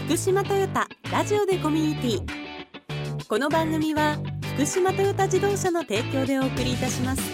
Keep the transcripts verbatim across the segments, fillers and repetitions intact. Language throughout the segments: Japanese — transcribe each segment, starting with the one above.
福島トヨタラジオでコミュニティ。この番組は福島トヨタ自動車の提供でお送りいたします。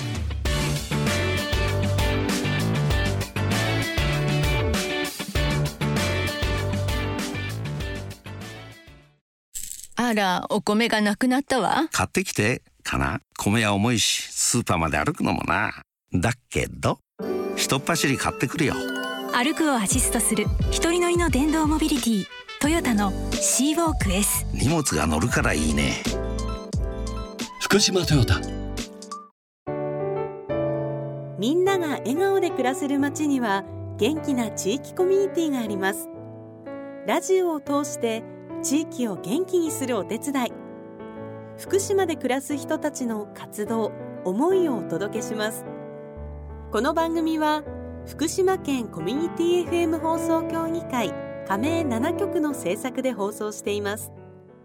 あら、お米がなくなったわ。 買ってきてかな。米は重いしスーパーまで歩くのもな。だけどひとっ走り買ってくるよ。 歩くをアシストする一人乗りの電動モビリティ、トヨタのシーウォーク S。 荷物が乗るからいいね。 福島トヨタ。 みんなが笑顔で暮らせる街には元気な地域コミュニティがあります。ラジオを通して地域を元気にするお手伝い、福島で暮らす人たちの活動、思いをお届けします。この番組は福島県コミュニティ エフエム 放送協議会加盟なな局の制作で放送しています。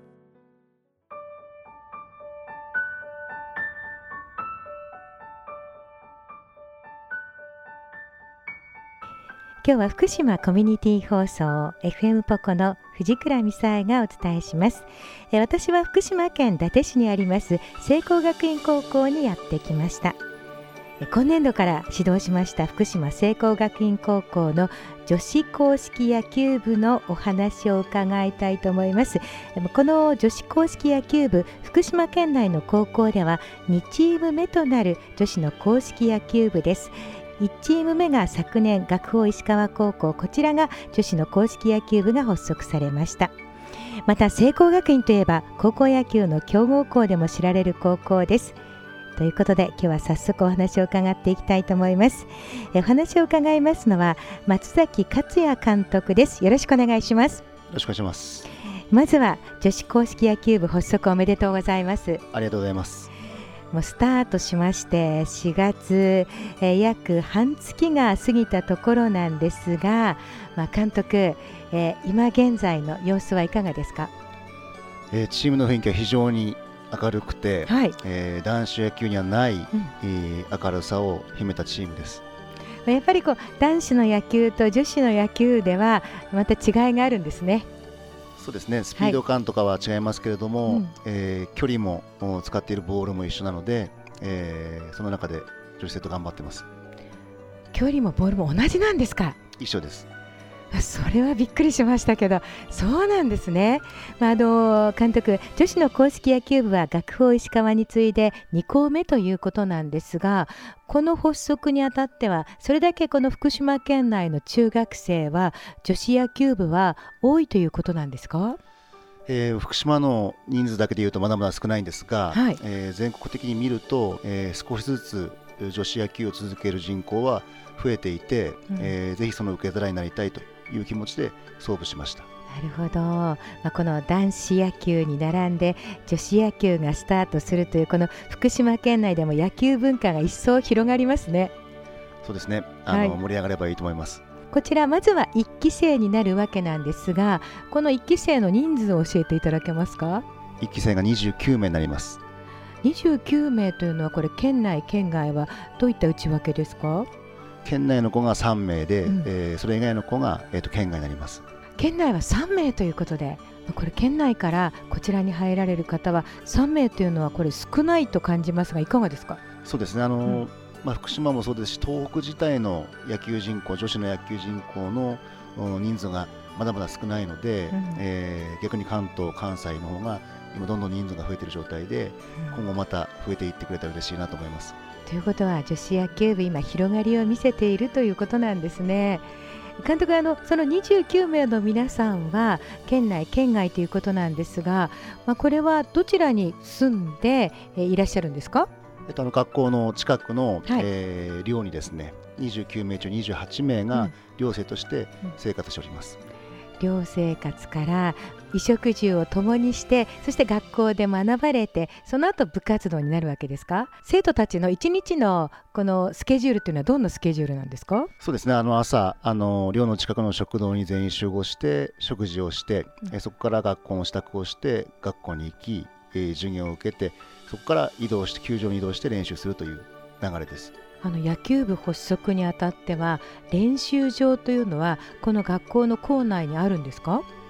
今日は福島コミュニティ放送 エフエム ポコの藤倉美沙がお伝えします。え私は福島県伊達市にあります聖光学院高校にやってきました。今年度から指導しました福島聖光学院高校の女子硬式野球部のお話を伺いたいと思います。この女子硬式野球部、福島県内の高校ではにチーム目となる女子の硬式野球部です。いちチーム目が昨年学法石川高校、こちらが女子の硬式野球部が発足されました。また聖光学院といえば高校野球の強豪校でも知られる高校です。ということで今日は早速お話を伺っていきたいと思います。えお話を伺いますのは松崎克也監督です。よろしくお願いします。 よろしくお願いします。 まずは女子硬式野球部発足おめでとうございます。 ありがとうございます。 もうスタートしましてしがつ、えー、約半月が過ぎたところなんですが、まあ、監督、えー、今現在の様子はいかがですか？ えー、チームの雰囲気は非常に明るくて、 はい、 えー、男子野球にはない、うんえー、明るさを秘めたチームです。 やっぱりこう男子の野球と女子の野球ではまた違いがあるんですね。 そうですね、スピード感とかは違いますけれども、はい、えー、距離も使っているボールも一緒なので、えー、その中で女子生徒頑張ってます。 距離もボールも同じなんですか？ 一緒です。 それはびっくりしましたけど、そうなんですね。まあ、あの監督、女子の硬式野球部は学法石川に次いでに校目ということなんですが、この発足にあたってはそれだけこの福島県内の中学生は女子野球部は多いということなんですか？ えー、福島の人数だけでいうとまだまだ少ないんですが、 はい、 えー、全国的に見ると、えー、少しずつ女子野球を続ける人口は増えていて、うん、えー、ぜひその受け皿になりたいという気持ちで創部しました。 なるほど、まあ、この男子野球に並んで女子野球がスタートするというこの福島県内でも野球文化が一層広がりますね。 そうですね、あの、はい、盛り上がればいいと思います。 こちらまずはいっき生になるわけなんですが、このいっき生の人数を教えていただけますか？ いっき生がにじゅうきゅうめいになります。 にじゅうきゅうめいというのはこれ県内県外はどういった内訳ですか？ 県内の子がさんめいで、うん、えー、それ以外の子が、えーと、県外になります。 県内はさんめいということで、これ県内からこちらに入られる方はさんめいというのはこれ少ないと感じますがいかがですか？ そうですね、あの、うんまあ、福島もそうですし東北自体の野球人口、女子の野球人口の人数がまだまだ少ないので、うん、えー、逆に関東関西の方が今どんどん人数が増えている状態で、うん、今後また増えていってくれたら嬉しいなと思います。 ということは女子野球部今広がりを見せているということなんですね。監督、あのそのにじゅうきゅうめいの皆さんは県内県外ということなんですが、まあ、これはどちらに住んで、えー、いらっしゃるんですか？ えっと、あの学校の近くの、はい、えー、寮にですねにじゅうきゅうめいちゅうにじゅうはちめいが寮生として生活しております。 うんうん、寮生活から衣食住を共にして、そして学校で学ばれて、その後部活動になるわけですか？生徒たちのいちにちのこのスケジュールというのはどんなスケジュールなんですか？ そうですね、あの朝あの寮の近くの食堂に全員集合して食事をして、うん、えそこから学校の支度をして学校に行き、えー、授業を受けて、そこから移動して球場に移動して練習するという流れです。 あの野球部発足にあたっては練習場というのはこの学校の校内にあるんですか？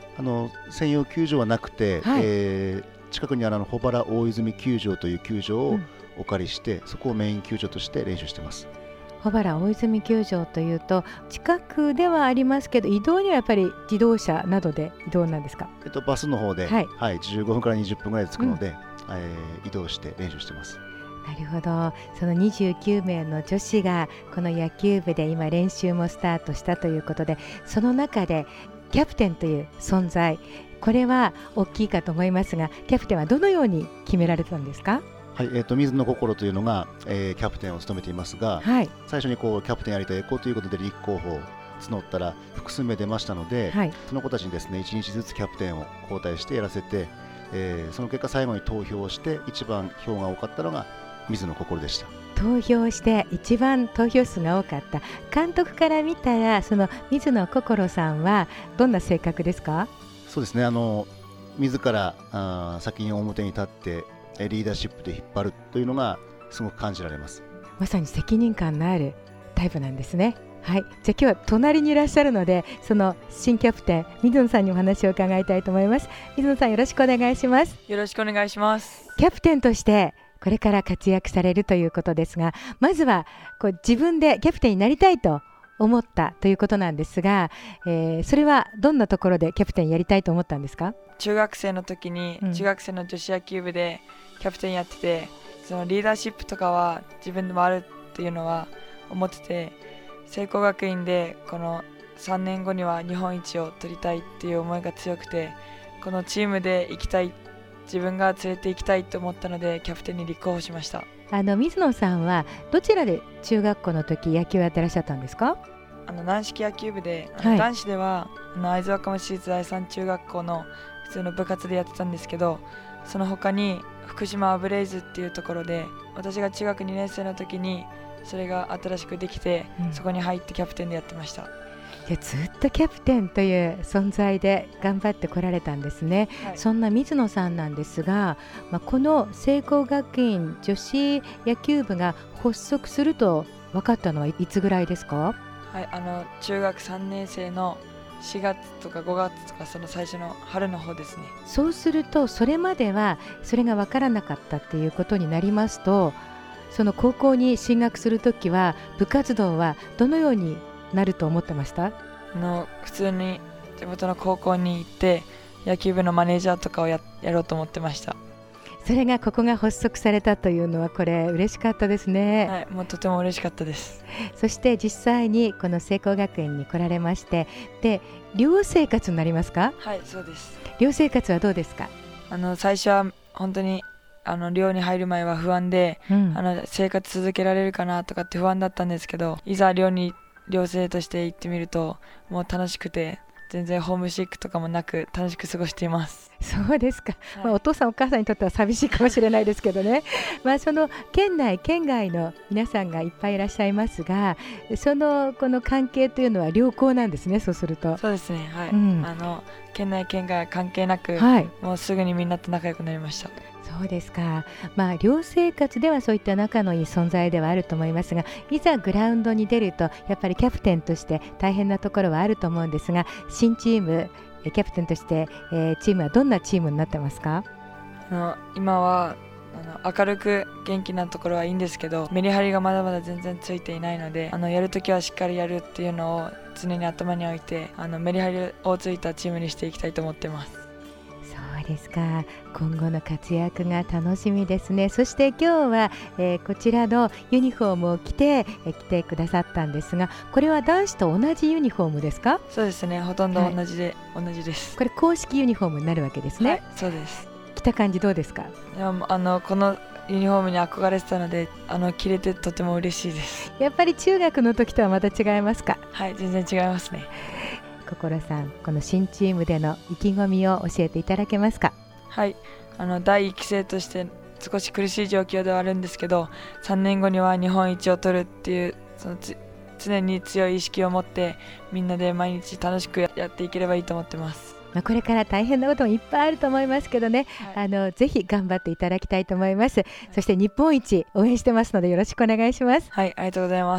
あの専用球場はなくて、はい、えー、近くにあるの保原大泉球場という球場をお借りして、うん、そこをメイン球場として練習してます。 保原大泉球場というと近くではありますけど、移動にはやっぱり自動車などで移動なんですか？ えっと、バスの方で、はいはい、じゅうごふんからにじゅっぷんぐらいで着くので、うん、えー、移動して練習してます。 なるほど。そのにじゅうきゅうめいの女子がこの野球部で今練習もスタートしたということで、その中でキャプテンという存在、これは大きいかと思いますが、キャプテンはどのように決められたんですか？ はい、えー、と水野心というのが、えー、キャプテンを務めていますが、はい、最初にこうキャプテンやりたい子ということで立候補を募ったら複数名出ましたので、はい、その子たちにですねいちにちずつキャプテンを交代してやらせて、えー、その結果最後に投票して一番票が多かったのが水野心でした。 投票して一番投票数が多かった。監督から見たらその水野心さんはどんな性格ですか？ そうですね、あの自らあ先に表に立ってリーダーシップで引っ張るというのがすごく感じられます。 まさに責任感のあるタイプなんですね。はい、じゃあ今日は隣にいらっしゃるので、その新キャプテン水野さんにお話を伺いたいと思います。水野さん、よろしくお願いします。 よろしくお願いします。 キャプテンとしてこれから活躍されるということですが、まずはこう自分でキャプテンになりたいと思ったということなんですが、えー、それはどんなところでキャプテンやりたいと思ったんですか？ 中学生の時に、うん、中学生の女子野球部でキャプテンやってて、そのリーダーシップとかは自分でもあるっていうのは思ってて、聖光学院でこのさんねんごには日本一を取りたいっていう思いが強くて、このチームで行きたい、自分が連れて行きたいと思ったのでキャプテンに立候補しました。 あの水野さんはどちらで中学校の時野球をやってらっしゃったんですか？ あの軟式野球部で、 はい、 男子ではあの会津若松市立第三中学校の普通の部活でやってたんですけど、その他に福島ブレイズっていうところで、私が中学にねん生の時にそれが新しくできて、うん、そこに入ってキャプテンでやってました。 いや、ずっとキャプテンという存在で頑張ってこられたんですね、はい、そんな水野さんなんですが、まあ、この聖光学院女子野球部が発足すると分かったのはいつぐらいですか？ はい、あの中学さんねん生のしがつとかごがつとか、その最初の春の方ですね。 そうするとそれまではそれが分からなかったっていうことになりますと、その高校に進学するときは部活動はどのようになると思ってました？ あの普通に地元の高校に行って野球部のマネージャーとかを や, やろうと思ってました。 それがここが発足されたというのは、これ嬉しかったですね。 はい、もうとても嬉しかったです。 そして実際にこの聖光学院に来られまして、で寮生活になりますか？ はい、そうです。 寮生活はどうですか？ あの最初は本当にあの寮に入る前は不安で、うん、あの生活続けられるかなとかって不安だったんですけど、いざ寮に寮生として行ってみるともう楽しくて、全然ホームシックとかもなく楽しく過ごしています。 そうですか、 はい、 まあ、お父さんお母さんにとっては寂しいかもしれないですけどねまあその県内県外の皆さんがいっぱいいらっしゃいますが、そのこの関係というのは良好なんですね。そうすると。 そうですね、はい、 うん、 あの県内県外関係なく、 はい、 もうすぐにみんなと仲良くなりました。 そうですか、まあ、寮生活ではそういった仲のいい存在ではあると思いますが、いざグラウンドに出るとやっぱりキャプテンとして大変なところはあると思うんですが、新チームキャプテンとして、えー、チームはどんなチームになってますか？ あの今はあの明るく元気なところはいいんですけど、メリハリがまだまだ全然ついていないので、あのやるときはしっかりやるっていうのを常に頭に置いて、あのメリハリをついたチームにしていきたいと思ってます。 そうですか、今後の活躍が楽しみですね。そして今日は、えー、こちらのユニフォームを着て、えー、来てくださったんですが、これは男子と同じユニフォームですか？ そうですね、ほとんど同じで、はい、同じです。 これ公式ユニフォームになるわけですね。 はい、そうです。 着た感じどうですか？ いや、あのこのユニフォームに憧れてたので、あの着れてとても嬉しいです。 やっぱり中学の時とはまた違いますか？ はい、全然違いますね。 心さん、この新チームでの意気込みを教えていただけますか？ はい、あの第一期生として少し苦しい状況ではあるんですけど、さんねんごには日本一を取るっていう、そのつ常に強い意識を持ってみんなで毎日楽しくやっていければいいと思ってます。 まあ、これから大変なこともいっぱいあると思いますけどね、はい、あのぜひ頑張っていただきたいと思います、はい、そして日本一応援してますのでよろしくお願いします。 はい、ありがとうございます。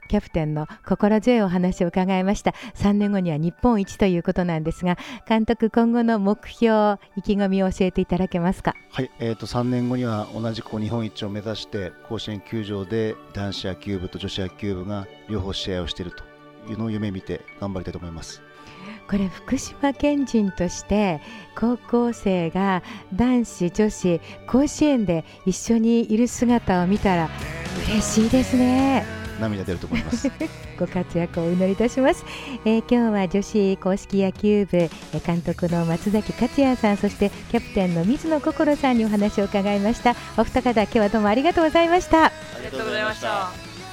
キャプテンの心強いお話を伺いました。さんねんごには日本一ということなんですが、監督、今後の目標、意気込みを教えていただけますか。 はい、えー、とさんねんごには同じく日本一を目指して甲子園球場で男子野球部と女子野球部が両方試合をしているというのを夢見て頑張りたいと思います。 これ福島県人として高校生が男子女子甲子園で一緒にいる姿を見たら嬉しいですね。 涙出ると思いますご活躍をお祈りいたします、えー、今日は女子硬式野球部監督の松崎勝也さん、そしてキャプテンの水野心さんにお話を伺いました。お二方、今日はどうもありがとうございました。 ありがとうございました。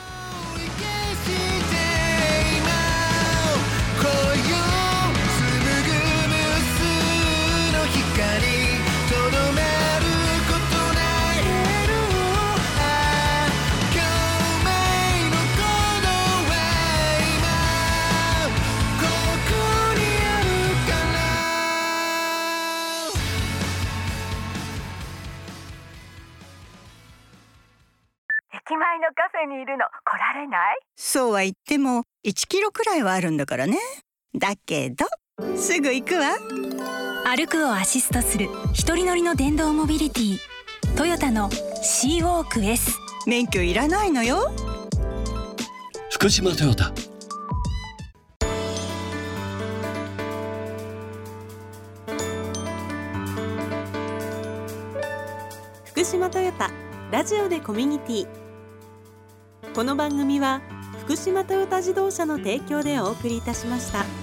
駅前のカフェにいるの来られない？ そうは言ってもいちキロくらいはあるんだからね。だけどすぐ行くわ。 歩くをアシストする一人乗りの電動モビリティ、トヨタのシーウォーク S。 免許いらないのよ。 福島トヨタ。 福島トヨタラジオでコミュニティ。この番組は福島トヨタ自動車の提供でお送りいたしました。